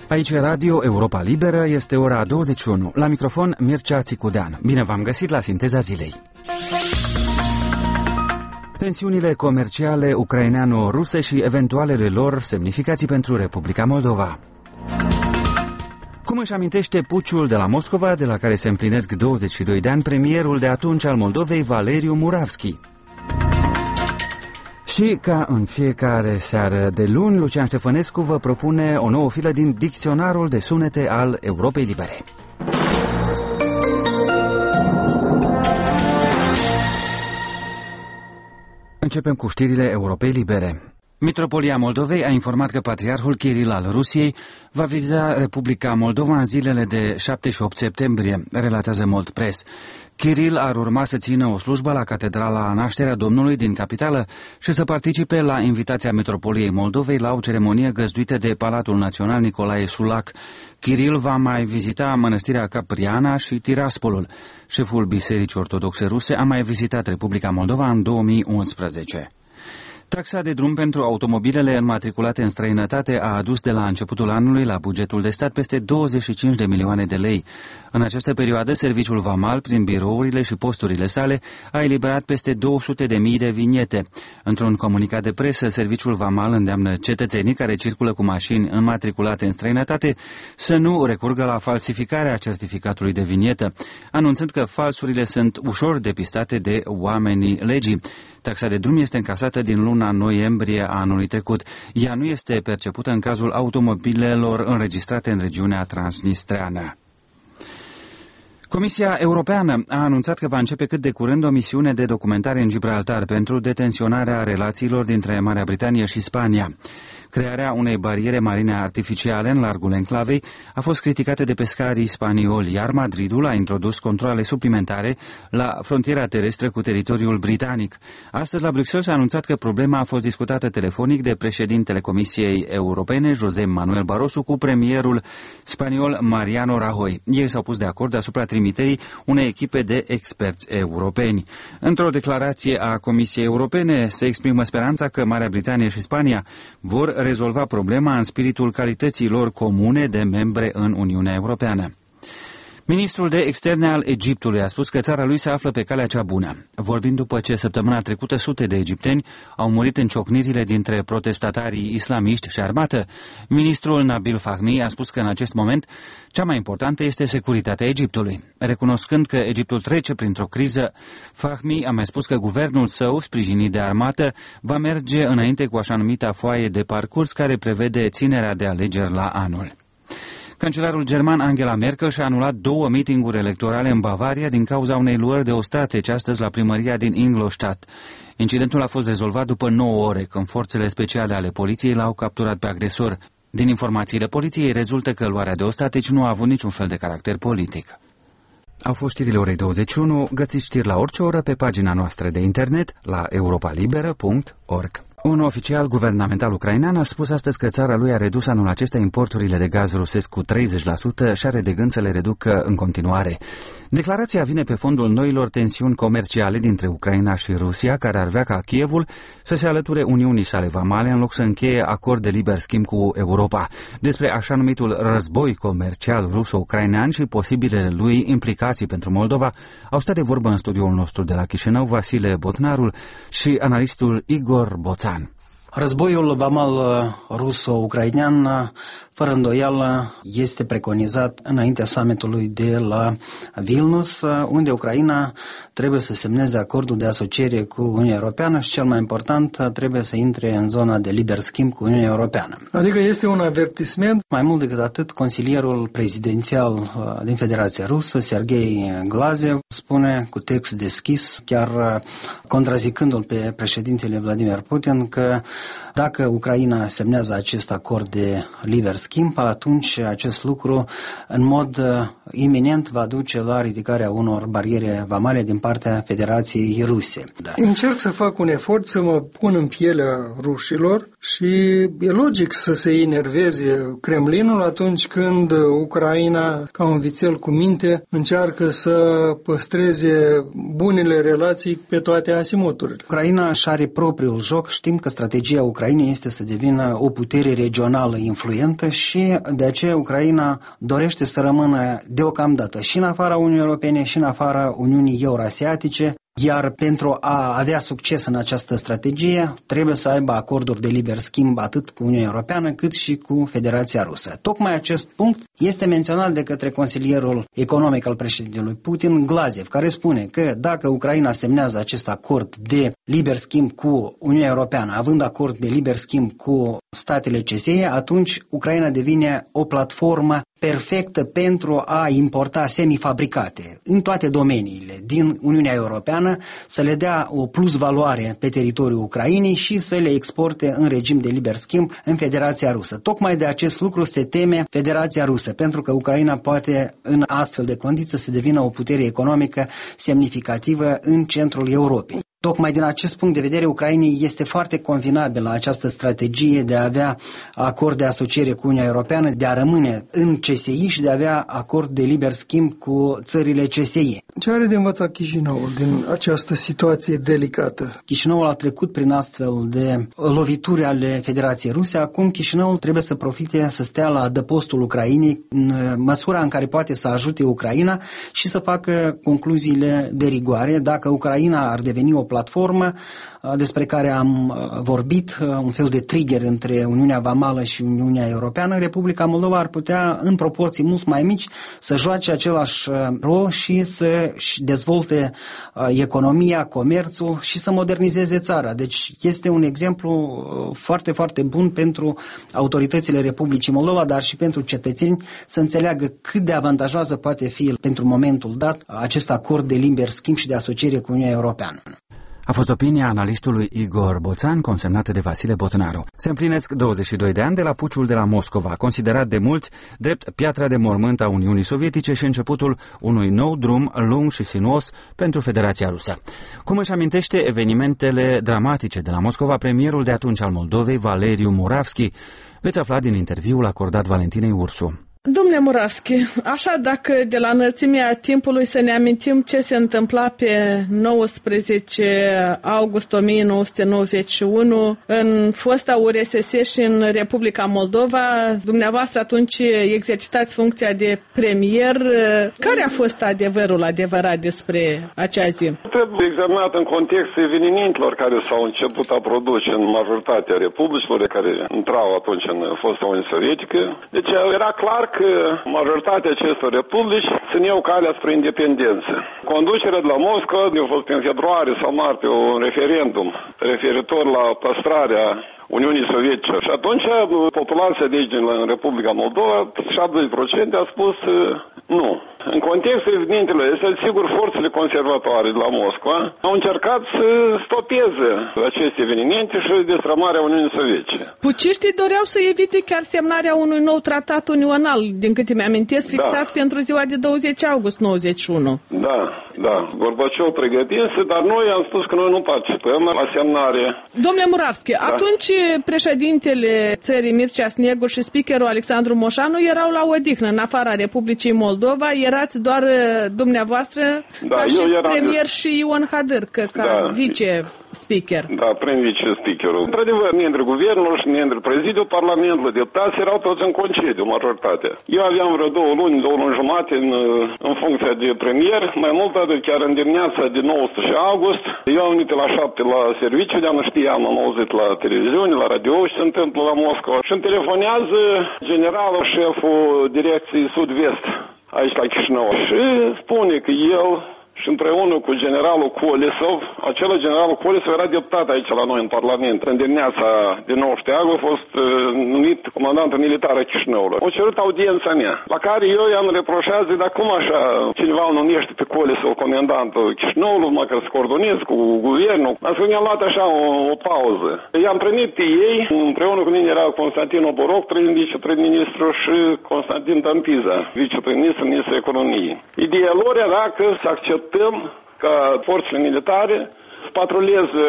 Aici e Radio Europa Liberă, este ora 21. La microfon Mircea Țicudean. Bine v-am găsit la Sinteza Zilei. Tensiunile comerciale ucraineano-ruse și eventualele lor semnificații pentru Republica Moldova. Cum își amintește puciul de la Moscova, de la care se împlinesc 22 de ani, premierul de atunci al Moldovei, Valeriu Muravski. Și ca în fiecare seară de luni, Lucian Ștefănescu vă propune o nouă filă din Dicționarul de sunete al Europei Libere. Începem cu știrile Europei Libere. Mitropolia Moldovei a informat că patriarhul Kiril al Rusiei va vizita Republica Moldova în zilele de 7 și 8 septembrie, relatează Mold Press. Kiril ar urma să țină o slujbă la Catedrala Nașterea Domnului din capitală și să participe la invitația Mitropoliei Moldovei la o ceremonie găzduită de Palatul Național Nicolae Sulac. Kiril va mai vizita mănăstirea Capriana și Tiraspolul. Șeful Bisericii Ortodoxe Ruse a mai vizitat Republica Moldova în 2011. Taxa de drum pentru automobilele înmatriculate în străinătate a adus de la începutul anului la bugetul de stat peste 25 de milioane de lei. În această perioadă, serviciul vamal, prin birourile și posturile sale, a eliberat peste 200.000 de viniete. Într-un comunicat de presă, serviciul vamal îndeamnă cetățenii care circulă cu mașini înmatriculate în străinătate să nu recurgă la falsificarea certificatului de vinietă, anunțând că falsurile sunt ușor depistate de oamenii legii. Taxa de drum este încasată din luna noiembrie a anului trecut. Ea nu este percepută în cazul automobilelor înregistrate în regiunea transnistreană. Comisia Europeană a anunțat că va începe cât de curând o misiune de documentare în Gibraltar pentru detenționarea relațiilor dintre Marea Britanie și Spania. Crearea unei bariere marine artificiale în largul enclavei a fost criticată de pescarii spanioli, iar Madridul a introdus controale suplimentare la frontiera terestră cu teritoriul britanic. Astăzi la Bruxelles s-a anunțat că problema a fost discutată telefonic de președintele Comisiei Europene, José Manuel Barroso, cu premierul spaniol Mariano Rajoy. Ei s-au pus de acord asupra trimiterii unei echipe de experți europeni. Într-o declarație a Comisiei Europene se exprimă speranța că Marea Britanie și Spania vor rezolva problema în spiritul calității lor comune de membre în Uniunea Europeană. Ministrul de Externe al Egiptului a spus că țara lui se află pe calea cea bună. Vorbind după ce săptămâna trecută sute de egipteni au murit în ciocnirile dintre protestatarii islamiști și armată, ministrul Nabil Fahmy a spus că în acest moment cea mai importantă este securitatea Egiptului. Recunoscând că Egiptul trece printr-o criză, Fahmy a mai spus că guvernul său, sprijinit de armată, va merge înainte cu așa numita foaie de parcurs care prevede ținerea de alegeri la anul. Cancelarul german Angela Merkel și-a anulat 2 mitinguri electorale în Bavaria din cauza unei luări de ostateci astăzi la primăria din Ingolstadt. Incidentul a fost rezolvat după 9 ore, când forțele speciale ale poliției l-au capturat pe agresor. Din informațiile poliției rezultă că luarea de ostateci nu a avut niciun fel de caracter politic. Au fost știrile orei 21, găsiți știri la orice oră pe pagina noastră de internet la europalibera.org. Un oficial guvernamental ucrainean a spus astăzi că țara lui a redus anul acesta importurile de gaz rusesc cu 30% și are de gând să le reducă în continuare. Declarația vine pe fondul noilor tensiuni comerciale dintre Ucraina și Rusia, care ar vrea ca Kievul să se alăture Uniunii sale vamale în loc să încheie acord de liber schimb cu Europa. Despre așa numitul război comercial ruso-ucrainean și posibilele lui implicații pentru Moldova au stat de vorbă în studioul nostru de la Chișinău Vasile Botnarul și analistul Igor Boțan. Războiul vamal ruso-ucrainean, fără îndoială, este preconizat înaintea summitului de la Vilnius, unde Ucraina trebuie să semneze acordul de asociere cu Uniunea Europeană și, cel mai important, trebuie să intre în zona de liber schimb cu Uniunea Europeană. Adică este un avertisment? Mai mult decât atât, consilierul prezidențial din Federația Rusă, Sergei Glazev, spune cu text deschis, chiar contrazicându-l pe președintele Vladimir Putin, că dacă Ucraina semnează acest acord de liber schimb, atunci acest lucru în mod iminent va duce la ridicarea unor bariere vamale din partea Federației Ruse. Da. Încerc să fac un efort să mă pun în pielea rușilor și e logic să se enerveze Kremlinul atunci când Ucraina, ca un vițel cu minte, încearcă să păstreze bunele relații pe toate asimuturile. Ucraina își are propriul joc. Știm că strategia Ucrainei este să devină o putere regională influentă și de aceea Ucraina dorește să rămână deocamdată și în afara Uniunii Europene și în afara Uniunii Eurasiatice, iar pentru a avea succes în această strategie trebuie să aibă acorduri de liber schimb atât cu Uniunea Europeană cât și cu Federația Rusă. Tocmai acest punct este menționat de către consilierul economic al președintelui Putin, Glaziev, care spune că dacă Ucraina semnează acest acord de liber schimb cu Uniunea Europeană, având acord de liber schimb cu statele CSE, atunci Ucraina devine o platformă perfectă pentru a importa semifabricate în toate domeniile din Uniunea Europeană, să le dea o plus valoare pe teritoriul Ucrainei și să le exporte în regim de liber schimb în Federația Rusă. Tocmai de acest lucru se teme Federația Rusă, pentru că Ucraina poate în astfel de condiții să devină o putere economică semnificativă în centrul Europei. Tocmai din acest punct de vedere, Ucrainei este foarte convenabilă această strategie de a avea acord de asociere cu Uniunea Europeană, de a rămâne în CSI și de a avea acord de liber schimb cu țările CSI. Ce are de învățat Chișinăul din această situație delicată? Chișinăul a trecut prin astfel de lovituri ale Federației Ruse. Acum Chișinăul trebuie să profite, să stea la adăpostul Ucrainei în măsura în care poate să ajute Ucraina și să facă concluziile de rigoare. Dacă Ucraina ar deveni o platformă despre care am vorbit, un fel de trigger între Uniunea Vamală și Uniunea Europeană, Republica Moldova ar putea, în proporții mult mai mici, să joace același rol și să-și dezvolte economia, comerțul și să modernizeze țara. Deci este un exemplu foarte, foarte bun pentru autoritățile Republicii Moldova, dar și pentru cetățeni să înțeleagă cât de avantajoasă poate fi pentru momentul dat acest acord de liber schimb și de asociere cu Uniunea Europeană. A fost opinia analistului Igor Boțan, consemnată de Vasile Botnaru. Se împlinesc 22 de ani de la puciul de la Moscova, considerat de mulți drept piatra de mormânt a Uniunii Sovietice și începutul unui nou drum lung și sinuos pentru Federația Rusă. Cum își amintește evenimentele dramatice de la Moscova, premierul de atunci al Moldovei, Valeriu Muravski, veți afla din interviul acordat Valentinei Ursu. Domnule Muravski, așa dacă de la înălțimea timpului să ne amintim ce se întâmpla pe 19 august 1991 în fosta URSS și în Republica Moldova, dumneavoastră atunci exercitați funcția de premier. Care a fost adevărul adevărat despre acea zi? Trebuie examinat în contextul evenimentelor care s-au început a produce în majoritatea republicilor care intrau atunci în fosta Uniune Sovietică. Deci era clar că majoritatea acestor republici țineau calea spre independență. Conducerea de la Moscova a fost în februarie sau martie un referendum referitor la păstrarea Uniunii Sovietice. Și atunci populația de aici din Republica Moldova, 70% a spus nu. În contextul evenimentelor este, sigur, forțele conservatoare de la Moscova au încercat să stopeze aceste evenimente și destrămarea Uniunii Sovietice. Puciștii doreau să evite chiar semnarea unui nou tratat unional, din câte mi-amintesc, fixat pentru ziua de 20 august 91. Da. Gorbaciov pregătinse, dar noi am spus că noi nu participăm la semnare. Domnule Muravski, atunci președintele țării Mircea Snegur și speakerul Alexandru Moșanu erau la odihnă în afara Republicii Moldova, erați doar dumneavoastră ca și premier și Ion Hadârcă ca vice-speaker. Da, prim-vice-speakerul. Într-adevăr, membrii guvernului și membrii prezidiului Parlamentului, deputați erau toți în concediu, majoritatea. Eu aveam vreo 2 luni jumate în funcția de premier, mai mult atât chiar în dimineața de 19 august. Eu am venit la 7 la serviciu, de-am știam, am auzit la televiziune, la radio ce se întâmplă la Moscova și îmi telefonează generalul, șeful direcției Sud-Vest aici la Chișinău și spune că el și împreună cu generalul Kolesov, acela generalul Kolesov era deputat aici la noi în Parlament. În dimineața de 19 august a fost numit comandant militar a Chișinăului. O cerut audiența mea, la care eu i-am reproșat, dar cum așa cineva îl numește pe Kolesov comandantul Chișinăului, măcar să coordonez cu guvernul. Asta mi-am luat așa o pauză. I-am primit pe ei, împreună cu mine era Constantin Oboroc, viceprim-ministru, și Constantin Tampiza, viceprim-ministru, ministru economiei. Ideea lor era că să acceptăm ca forțele militare să patruleze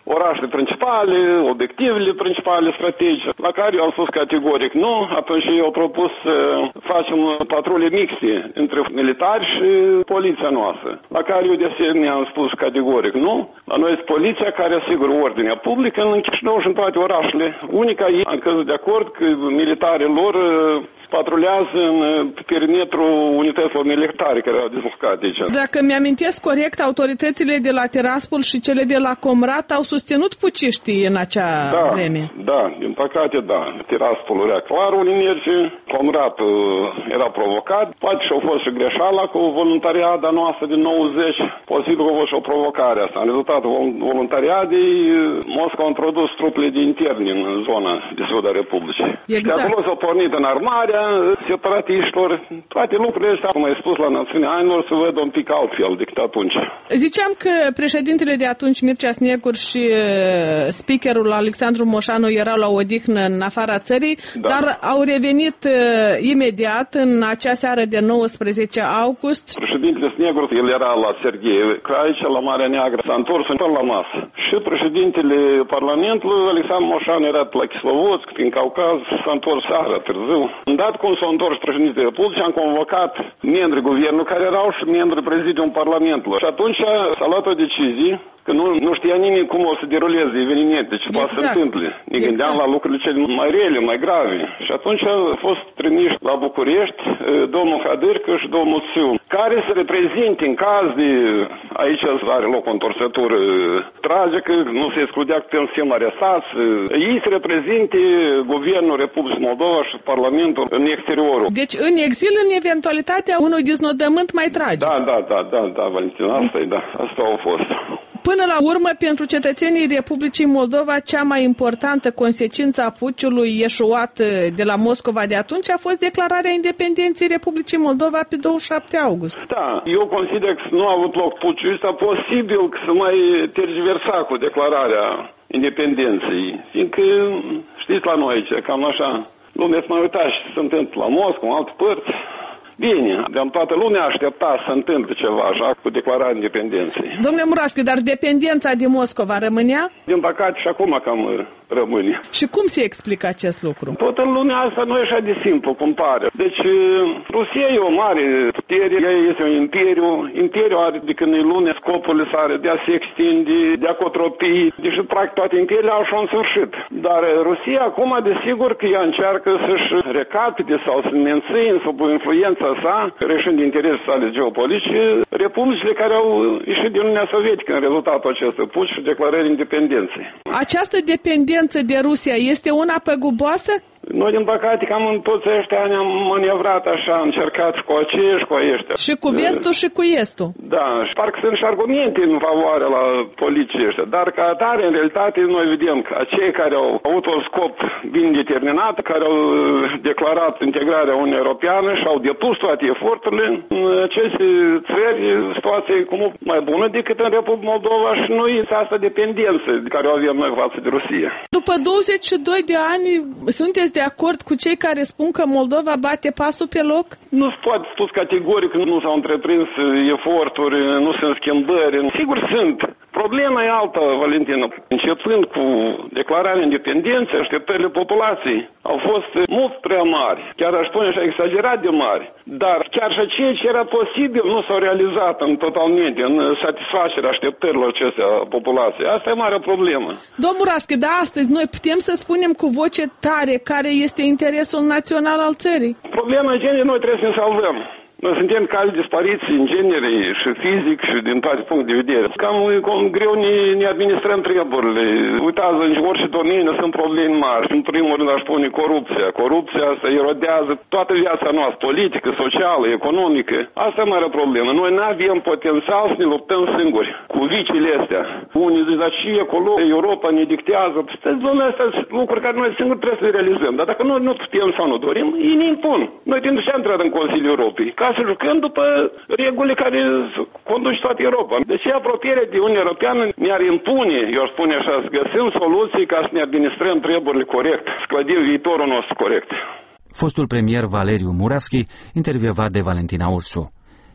orașele principale, obiectivele principale strategice, la care eu am spus categoric nu. Atunci eu au propus să facem patrule mixte între militari și poliția noastră, la care eu de asemenea am spus categoric nu. La noi este poliția care asigură ordinea publică în Chișinău și în toate orașele. Unica ei am căzut de acord că militarii lor patrulează în perimetrul unităților militare care au dislocat aici. Dacă mi-amintesc corect, autoritățile de la Tiraspol și cele de la Comrat au susținut puciștii în acea vreme. Da, din păcate da. Tiraspolul era clar unde merge, Comratul era provocat, poate și-a fost și greșeala cu voluntariada noastră din 90, posibil că a fost și o provocare asta. În rezultatul voluntariadei, Moscova a introdus trupele de interni în zona de Sud a Republicii. Exact. De acolo s-a pornit în armarea separatiștilor, toate lucrurile astea, cum ai spus, la Națiunea Anilor, se văd un pic altfel decât atunci. Ziceam că președintele de atunci, Mircea Snegur, și speakerul Alexandru Moșanu erau la odihnă în afara țării, dar au revenit imediat în acea seară de 19 august. Președintele Snegur, el era la Serghei, aici, la Marea Neagră, s-a întors până la masă. Și președintele Parlamentului, Alexandru Moșanu, era la Kislovodsk, prin Caucaz, s-a întors seara, târziu. Dat cum s-a întors președintele Republicii, am convocat membrii guvernului care erau și membrii prezidiului Parlamentului. Și atunci s-a luat o decizie că nu știa nimeni cum o să deruleze evenimente, ce poate să se întâmple. Ne gândeam la lucrurile cele mai rele, mai grave. Și atunci a fost trimiși la București domnul Hadârcă și domnul Țiu, care să reprezinte în caz de, aici are loc o întorsătură tragică, nu se excludea că putem să fim arestați, ei să reprezinte Guvernul Republicii Moldova și Parlamentul în exteriorul. Deci în exil, în eventualitatea unui deznodământ mai tragic. Da, Valentina, asta a fost. Până la urmă, pentru cetățenii Republicii Moldova, cea mai importantă consecință a puciului eșuat de la Moscova de atunci a fost declararea independenței Republicii Moldova pe 27 august. Da, eu consider că nu a avut loc puciul ăsta, posibil că să mai tergiversa cu declararea independenței, fiindcă știți la noi aici, cam așa, lumea să mai uita și se întâmplă la Moscova, în alte părți. Bine, toată lumea aștepta să se întâmple ceva așa cu declararea independenței. Domnule Murașchi, dar dependența de Moscova rămânea? Din păcate și acum cam rămâne. Și cum se explică acest lucru? Tot în lumea asta nu e așa de simplu, cum pare. Deci, Rusia e o mare putere, ea este un imperiu. Imperiul are, de când e lume, scopul sare de a se extinde, de a cotropi. Deci, practic, toate imperiile au și un sfârșit. Dar Rusia, acum, desigur că ea încearcă să-și recapite sau să mențină sub influența sa, reșind de interese sale geopolitice, republicile care au ieșit din Uniunea Sovietică în rezultatul acestui puci și declarării independenței. Această dependență de Rusia este una păguboasă? Noi, din păcate, cam în toți ăștia ne-am manevrat așa, am încercat și cu aceia și cu ăștia. Și cu vestul și cu estul. Da, și parcă sunt și argumente în favoarea la politicii ăștia, dar ca atare, în realitate, noi vedem că acei care au avut un scop bine determinat, care au declarat integrarea Uniunii Europeană și au depus toate eforturile, în aceste țări, situația e cu mult mai bună decât în Republica Moldova și noi asta dependență de care o avem noi față de Rusia. După 22 de ani, sunteți de acord cu cei care spun că Moldova bate pasul pe loc? Nu se poate spus categoric că nu s-au întreprins eforturi, nu sunt schimbări. Sigur sunt. Problema e alta, Valentina. Începând cu declararea independenței, așteptările populației au fost mult prea mari. Chiar aș spune așa, exagerat de mari. Dar chiar și ceea ce era posibil nu s-au realizat totalmente în satisfacerea așteptărilor acestea a populației. Asta e mare problemă. Domnul Murașchi, dar astăzi noi putem să spunem cu voce tare care este interesul național al țării? Problema e că noi trebuie să ne salvăm. Noi suntem caz dispariții în genere și fizic și din toate puncte de vedere. Cam greu ne administrăm treburile. Uitați, în orice domeniu sunt probleme mari. În primul rând aș spune corupția. Corupția asta erodează toată viața noastră, politică, socială, economică. Asta e mare problemă. Noi nu avem potențial să ne luptăm singuri cu viciile astea. Unii zic, dar și acolo Europa ne dictează. Lumea astea sunt lucruri care noi singuri trebuie să le realizăm. Dar dacă noi nu putem sau nu dorim, ei ne impun. Noi timp ce am intrat în Consiliul Europei, să jucăm după regulile care conduc toată Europa. Deci apropierea de Uniunea Europeană ne-ar impune, eu aș spune așa, să găsim soluții ca să ne administrăm treburile corect, să clădim viitorul nostru corect. Fostul premier Valeriu Muravski, intervievat de Valentina Ursu.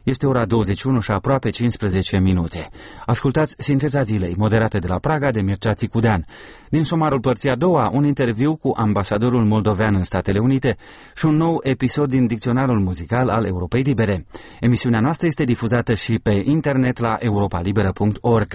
Este ora 21 și aproape 15 minute. Ascultați Sinteza zilei, moderată de la Praga de Mircea Țicudean. Din somarul părții a doua, un interviu cu ambasadorul moldovean în Statele Unite și un nou episod din dicționarul muzical al Europei Libere. Emisiunea noastră este difuzată și pe internet la europalibera.org.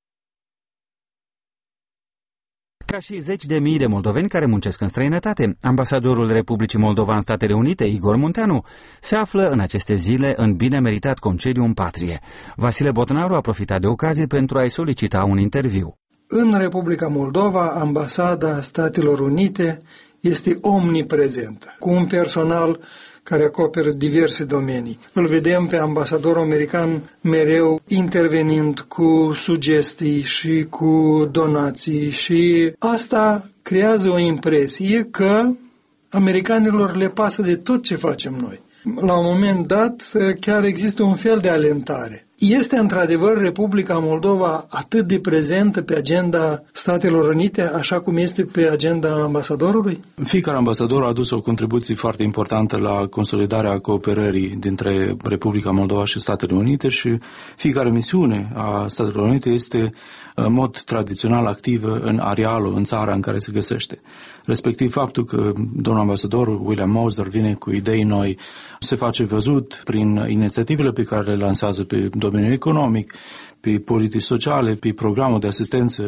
Ca și zeci de mii de moldoveni care muncesc în străinătate, ambasadorul Republicii Moldova în Statele Unite, Igor Munteanu, se află în aceste zile în bine meritat concediu în patrie. Vasile Botnaru a profitat de ocazie pentru a-i solicita un interviu. În Republica Moldova, ambasada Statelor Unite este omniprezentă, cu un personal care acoperă diverse domenii. Îl vedem pe ambasadorul american mereu intervenind cu sugestii și cu donații și asta creează o impresie că americanilor le pasă de tot ce facem noi. La un moment dat chiar există un fel de alentare. Este într-adevăr Republica Moldova atât de prezentă pe agenda Statelor Unite, așa cum este pe agenda ambasadorului? Fiecare ambasador a adus o contribuție foarte importantă la consolidarea cooperării dintre Republica Moldova și Statele Unite și fiecare misiune a Statelor Unite este în mod tradițional activă în arealul, în țara în care se găsește. Respectiv faptul că domnul ambasador William Moser vine cu idei noi, se face văzut prin inițiativele pe care le lansează pe domeniul economic, pe politici sociale, pe programul de asistență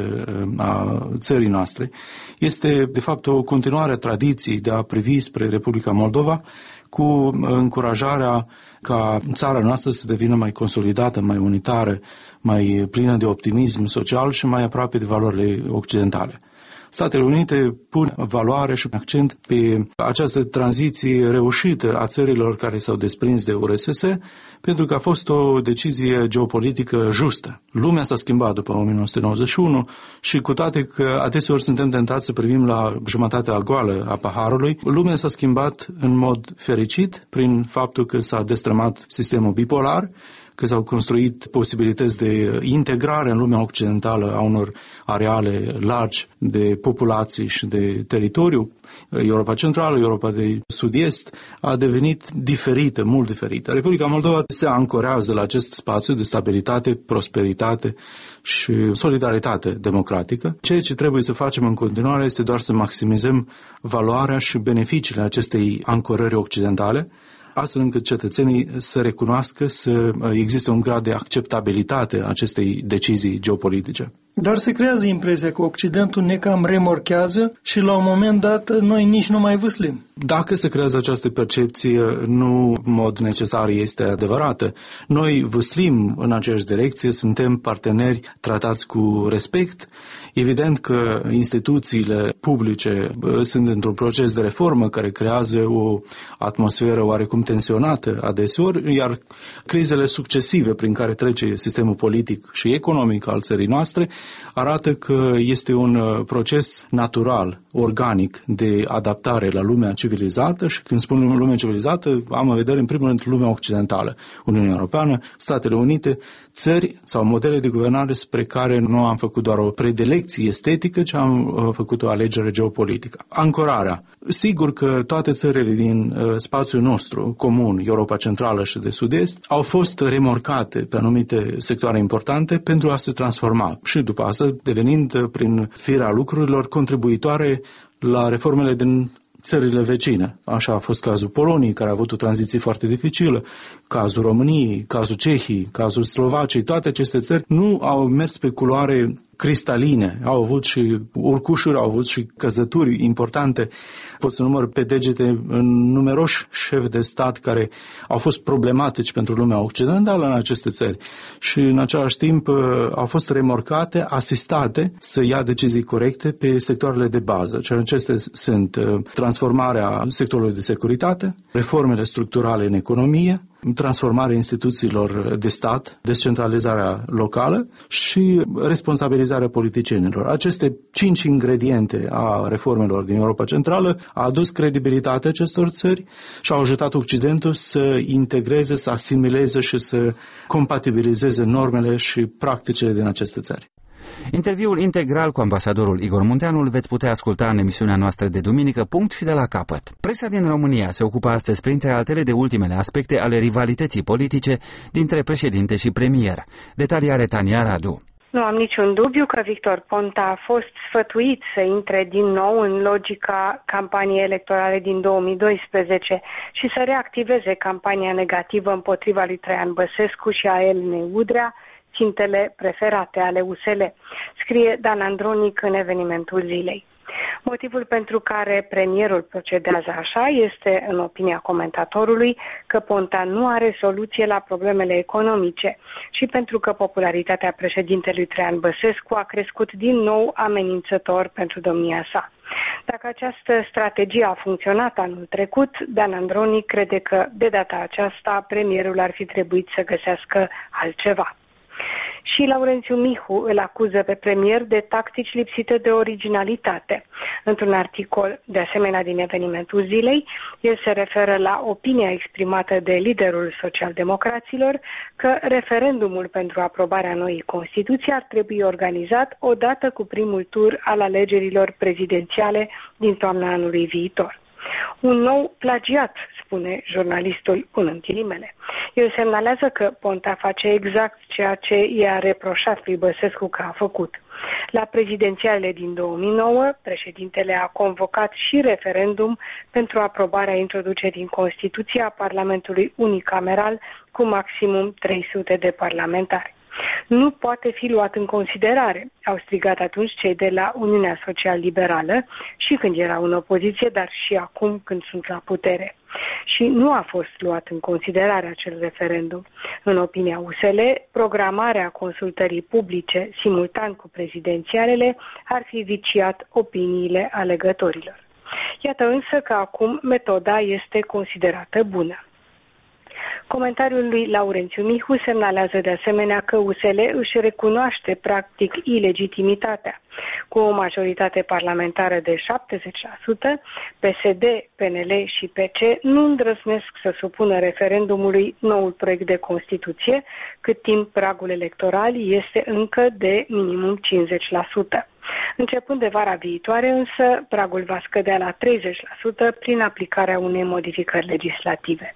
a țării noastre, este de fapt o continuare a tradiției de a privi spre Republica Moldova cu încurajarea ca țara noastră să devină mai consolidată, mai unitară, mai plină de optimism social și mai aproape de valorile occidentale. Statele Unite pun valoare și accent pe această tranziție reușită a țărilor care s-au desprins de URSS, pentru că a fost o decizie geopolitică justă. Lumea s-a schimbat după 1991 și cu toate că adeseori suntem tentați să privim la jumătatea goală a paharului, lumea s-a schimbat în mod fericit prin faptul că s-a destrămat sistemul bipolar, că s-au construit posibilități de integrare în lumea occidentală a unor areale largi de populații și de teritoriu. Europa Centrală, Europa de Sud-Est a devenit diferită, mult diferită. Republica Moldova se ancorează la acest spațiu de stabilitate, prosperitate și solidaritate democratică. Ceea ce trebuie să facem în continuare este doar să maximizăm valoarea și beneficiile acestei ancorări occidentale, astfel încât cetățenii să recunoască să existe un grad de acceptabilitate a acestei decizii geopolitice. Dar se creează impresia că Occidentul ne cam remorchează și la un moment dat noi nici nu mai vâslim. Dacă se creează această percepție, nu în mod necesar este adevărată. Noi vâslim în aceeași direcție, suntem parteneri tratați cu respect. Evident că instituțiile publice sunt într-un proces de reformă care creează o atmosferă oarecum tensionată adeseori, iar crizele succesive prin care trece sistemul politic și economic al țării noastre arată că este un proces natural, organic de adaptare la lumea civilizată și când spun lumea civilizată am în vedere în primul rând lumea occidentală, Uniunea Europeană, Statele Unite, țări sau modele de guvernare spre care nu am făcut doar o predilecție estetică, ci am făcut o alegere geopolitică. Ancorarea. Sigur că toate țările din spațiul nostru comun, Europa Centrală și de Sud-Est, au fost remorcate pe anumite sectoare importante pentru a se transforma și după asta devenind prin firea lucrurilor contribuitoare la reformele din țările vecine. Așa a fost cazul Poloniei, care a avut o tranziție foarte dificilă, cazul României, cazul Cehiei, cazul Slovaciei. Toate aceste țări nu au mers pe culoare cristaline, au avut și urcușuri, au avut și căzături importante. Pot să număr pe degete numeroși șefi de stat care au fost problematici pentru lumea occidentală în aceste țări și în același timp au fost remorcate, asistate să ia decizii corecte pe sectoarele de bază. Ceea acestea sunt transformarea sectorului de securitate, reformele structurale în economie, transformarea instituțiilor de stat, descentralizarea locală și responsabilizarea politicienilor. Aceste 5 ingrediente a reformelor din Europa Centrală a adus credibilitate acestor țări și au ajutat Occidentul să integreze, să asimileze și să compatibilizeze normele și practicile din aceste țări. Interviul integral cu ambasadorul Igor Munteanu îl veți putea asculta în emisiunea noastră de duminică, punct și de la capăt. Presa din România se ocupă astăzi, printre altele, de ultimele aspecte ale rivalității politice dintre președinte și premier. Detalii are Tania Radu. Nu am niciun dubiu că Victor Ponta a fost sfătuit să intre din nou în logica campaniei electorale din 2012 și să reactiveze campania negativă împotriva lui Traian Băsescu și a Elenei Udrea, țintele preferate ale USL, scrie Dan Andronic în evenimentul zilei. Motivul pentru care premierul procedează așa este, în opinia comentatorului, că Ponta nu are soluție la problemele economice și pentru că popularitatea președintelui Traian Băsescu a crescut din nou amenințător pentru domnia sa. Dacă această strategie a funcționat anul trecut, Dan Andronic crede că, de data aceasta, premierul ar fi trebuit să găsească altceva. Și Laurențiu Mihu îl acuză pe premier de tactici lipsite de originalitate. Într-un articol, de asemenea din evenimentul zilei, el se referă la opinia exprimată de liderul social-democraților că referendumul pentru aprobarea noii Constituții ar trebui organizat odată cu primul tur al alegerilor prezidențiale din toamna anului viitor. Un nou plagiat, spune jurnalistul punând ghilimele. El semnalează că Ponta face exact ceea ce i-a reproșat lui Băsescu că a făcut. La prezidențialele din 2009, președintele a convocat și referendum pentru aprobarea introducerii în Constituția Parlamentului unicameral cu maximum 300 de parlamentari. Nu poate fi luat în considerare, au strigat atunci cei de la Uniunea Social-Liberală și când erau în opoziție, dar și acum când sunt la putere. Și nu a fost luat în considerare acel referendum. În opinia USL, programarea consultării publice simultan cu prezidențialele ar fi viciat opiniile alegătorilor. Iată însă că acum metoda este considerată bună. Comentariul lui Laurențiu Mihu semnalează de asemenea că USL își recunoaște practic ilegitimitatea. Cu o majoritate parlamentară de 70%, PSD, PNL și PC nu îndrăznesc să supună referendumului noul proiect de Constituție, cât timp pragul electoral este încă de minimum 50%. Începând de vara viitoare, însă, pragul va scădea la 30% prin aplicarea unei modificări legislative.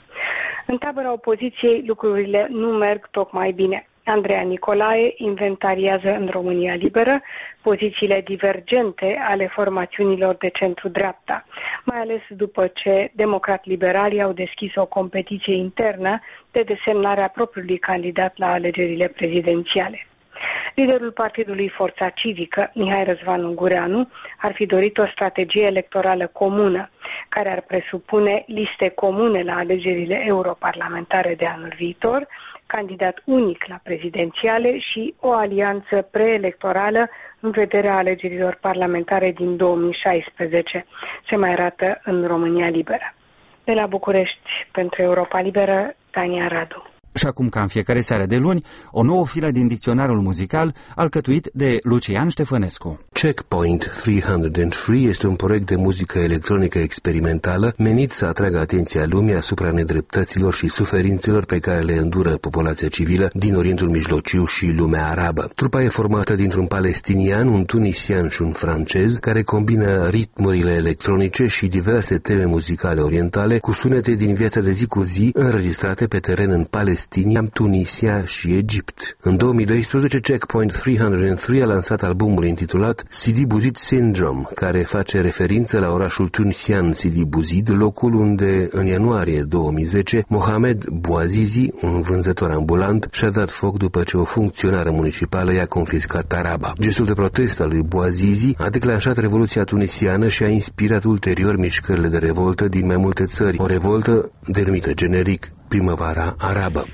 În tabăra opoziției lucrurile nu merg tocmai bine. Andreea Nicolae inventariază în România Liberă pozițiile divergente ale formațiunilor de centru-dreapta, mai ales după ce democrat-liberalii au deschis o competiție internă de desemnarea propriului candidat la alegerile prezidențiale. Liderul partidului Forța Civică, Mihai Răzvan Ungureanu, ar fi dorit o strategie electorală comună, care ar presupune liste comune la alegerile europarlamentare de anul viitor, candidat unic la prezidențiale și o alianță preelectorală în vederea alegerilor parlamentare din 2016. Se mai arată în România Liberă. De la București, pentru Europa Liberă, Tania Radu. Și acum, ca în fiecare seară de luni, o nouă filă din dicționarul muzical, alcătuit de Lucian Ștefănescu. Checkpoint 303 este un proiect de muzică electronică experimentală menit să atragă atenția lumii asupra nedreptăților și suferințelor pe care le îndură populația civilă din Orientul Mijlociu și lumea arabă. Trupa e formată dintr-un palestinian, un tunisian și un francez, care combină ritmurile electronice și diverse teme muzicale orientale cu sunete din viața de zi cu zi înregistrate pe teren în Palestina, Tunisia și Egipt. În 2012, Checkpoint 303 a lansat albumul intitulat Sidi Bouzid Syndrome, care face referință la orașul tunisian Sidi Bouzid, locul unde, în ianuarie 2010, Mohamed Bouazizi, un vânzător ambulant, și-a dat foc după ce o funcționară municipală i-a confiscat taraba. Gestul de protest al lui Bouazizi a declanșat Revoluția tunisiană și a inspirat ulterior mișcările de revoltă din mai multe țări, o revoltă denumită generic Primăvara Arabă.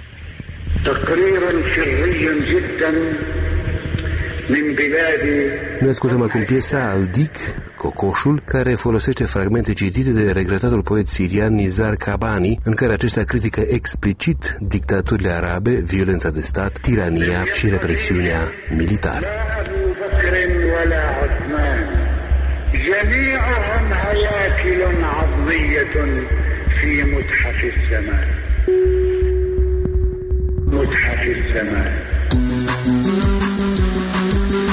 Noi ascultăm acum piesa Aldic, Cocoșul, care folosește fragmente citite de regretatul poet sirian Nizar Kabani, în care acesta critică explicit dictaturile arabe, violența de stat, tirania și represiunea militară. متحف الزمان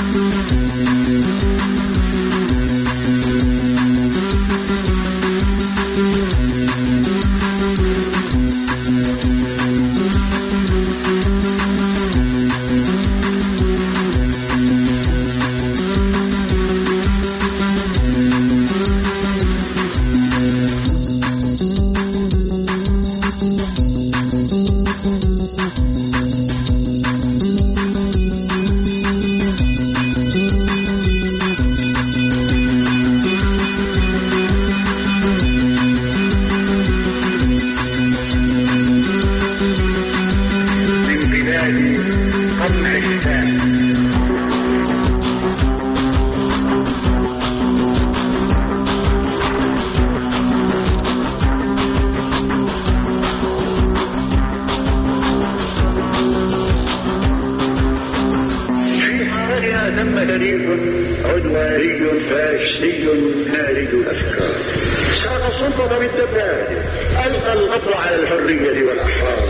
ثم فريق عدواني فاشي ناري الأفكار ساق السلطة بالدبابة ألقى القبض على الحرية والأحرار.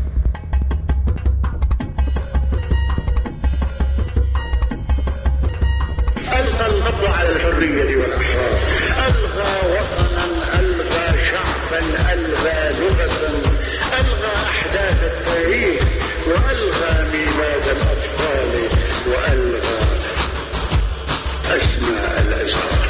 ألغى القبض على الحرية والأحرار، ألغى وطنا، ألغى شعبا، ألغى لغة، ألغى أحداث التاريخ، وألغى ميلاد الأطفال، وألغى أسماء الأزهار.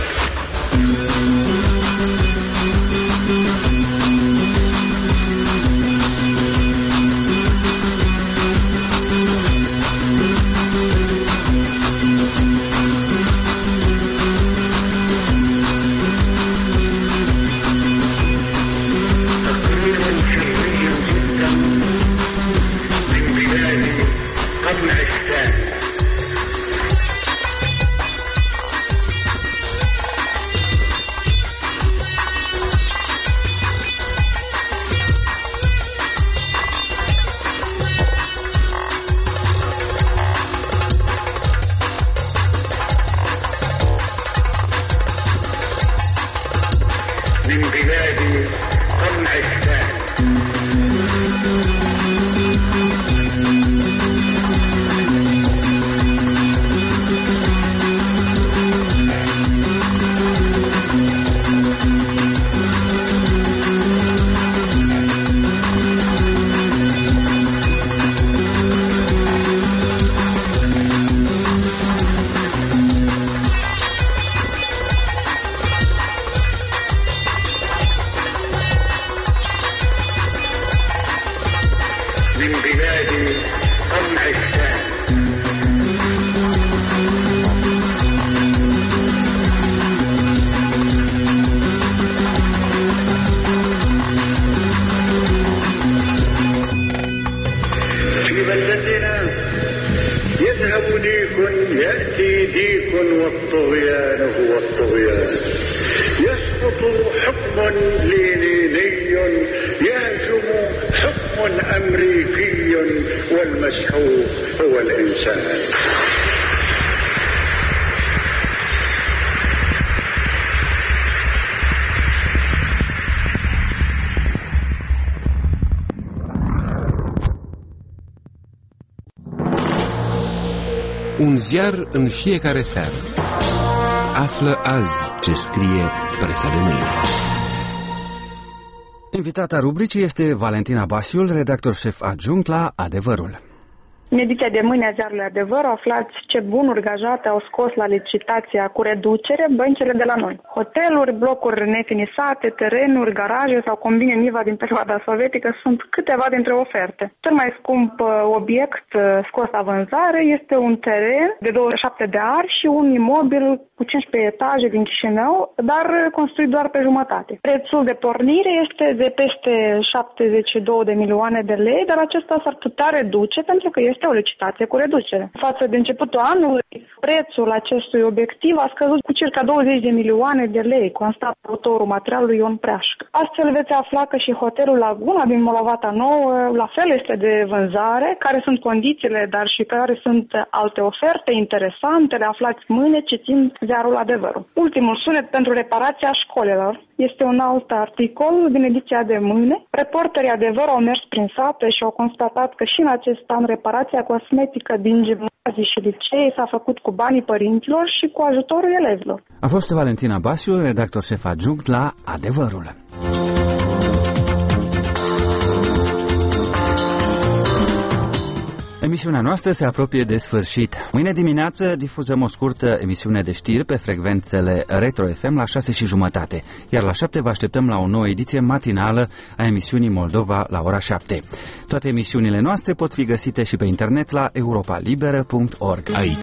من بلاد قمع الثاني. من بلاد قمع الثاني. في بلدتنا يذهب ديك يأتي ديك والطغيان هو الطغيان. يسقط حكم لينيني يهجم حكم أمريكي والمسحوق هو الإنسان. Un ziar în fiecare seară. Află azi ce scrie presa de mâine. Invitata rubricii este Valentina Basiul, redactor șef adjunct la Adevărul. În ediția de mâine a ziarului Adevăr aflați ce bunuri gajate au scos la licitația cu reducere băncile de la noi. Hoteluri, blocuri nefinisate, terenuri, garaje sau combine Niva din perioada sovietică sunt câteva dintre oferte. Cel mai scump obiect scos la vânzare este un teren de 27 de ari și un imobil cu 15 etaje din Chișinău, dar construit doar pe jumătate. Prețul de pornire este de peste 72 de milioane de lei, dar acesta s-ar putea reduce pentru că este o licitație cu reducere. Față de începutul anului, prețul acestui obiectiv a scăzut cu circa 20 de milioane de lei, constată autorul materialului Ion Preașcă. Astfel veți afla că și hotelul Laguna din Molovata Nouă la fel este de vânzare, care sunt condițiile, dar și care sunt alte oferte interesante, le aflați mâine citind ziarul Adevărul. Ultimul sunet pentru reparația școlilor este un alt articol din ediția de mâine. Reporterii Adevăr au mers prin sate și au constatat că și în acest an reparația cosmetică din gimnazii și licee s-a făcut cu banii părinților și cu ajutorul elevilor. A fost Valentina Basiu, redactor șef adjunct la Adevărul. Emisiunea noastră se apropie de sfârșit. Mâine dimineață difuzăm o scurtă emisiune de știri pe frecvențele Retro FM la 6:30, iar la 7 vă așteptăm la o nouă ediție matinală a emisiunii Moldova la ora 7. Toate emisiunile noastre pot fi găsite și pe internet la europalibera.org.